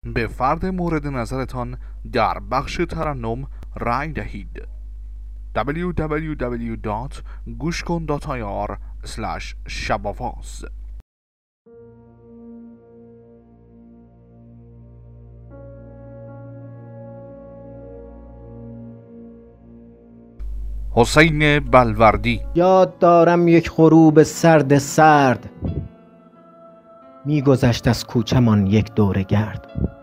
به فرد مورد نظرتان در بخش ترنم رای دهید. www.gushkon.ir/shabafas حسین بلوردی. یاد دارم یک غروب سرد میگذشت از کوچمان یک دوره گرد.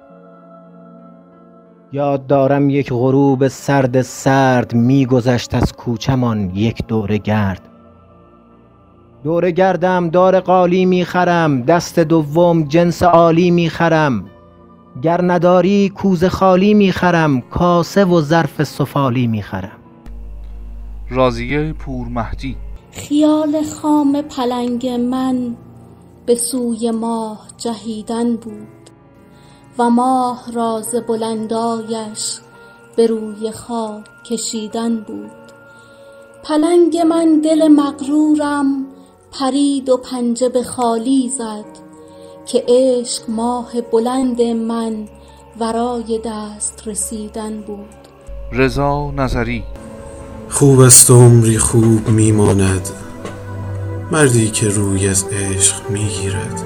یاد دارم یک غروب سرد میگذشت از کوچمان یک دوره گرد. دوره گردم دار قالی میخرم، دست دوم جنس عالی میخرم. گر نداری کوزه خالی میخرم، کاسه و ظرف سفالی میخرم. راضیه پورمهدی. خیال خام پلنگ من به سوی ماه جهیدن بود و ماه را ز بلندایش به روی خاک کشیدن بود. پلنگ من دل مغرورم پرید و پنجه به خالی زد که عشق ماه بلند من ورای دست رسیدن بود. رضا نظری. خوب است و عمری خوب میماند، مردی که روی از عشق میگیرد.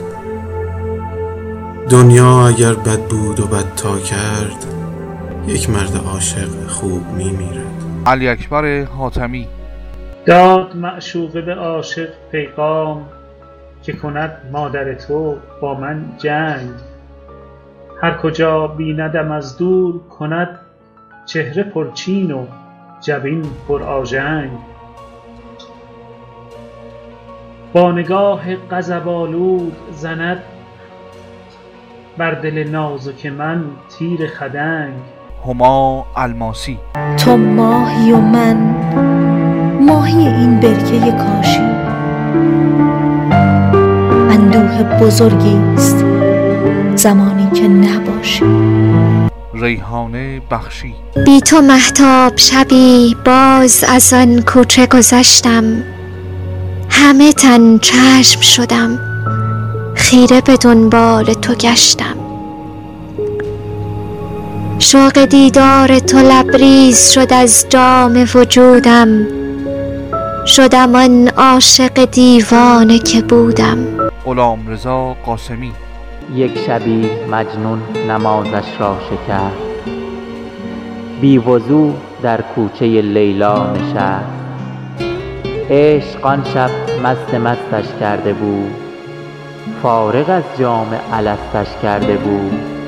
دنیا اگر بد بود و بد تا کرد، یک مرد عاشق خوب میمیرد. علی اکبر حاتمی. داد معشوقه به عاشق پیغام که کند مادر تو با من جنگ. هر کجا بیندم از دور کند چهره پرچین و جبین پر آژنگ. با نگاه غضب‌آلود زند بر دل نازک من تیر خدنگ. هما الماسی. تو ماهی و من ماهی این برکه کاشی. اندوه بزرگی است زمانی که نباشی. ریحانه بخشی. بی تو مهتاب شبی باز از آن کوچه گذشتم. همه تن چشم شدم خیره به دنبال تو گشتم. شوق دیدار تو لبریز شد از جام وجودم. شدم آن عاشق دیوانه که بودم. غلامرضا قاسمی. یک شبی مجنون نمازش را شکر، بی وضو در کوچه لیلا نشست. عشق آن شب مستش کرده بود، فارغ از جام الستش کرده بود.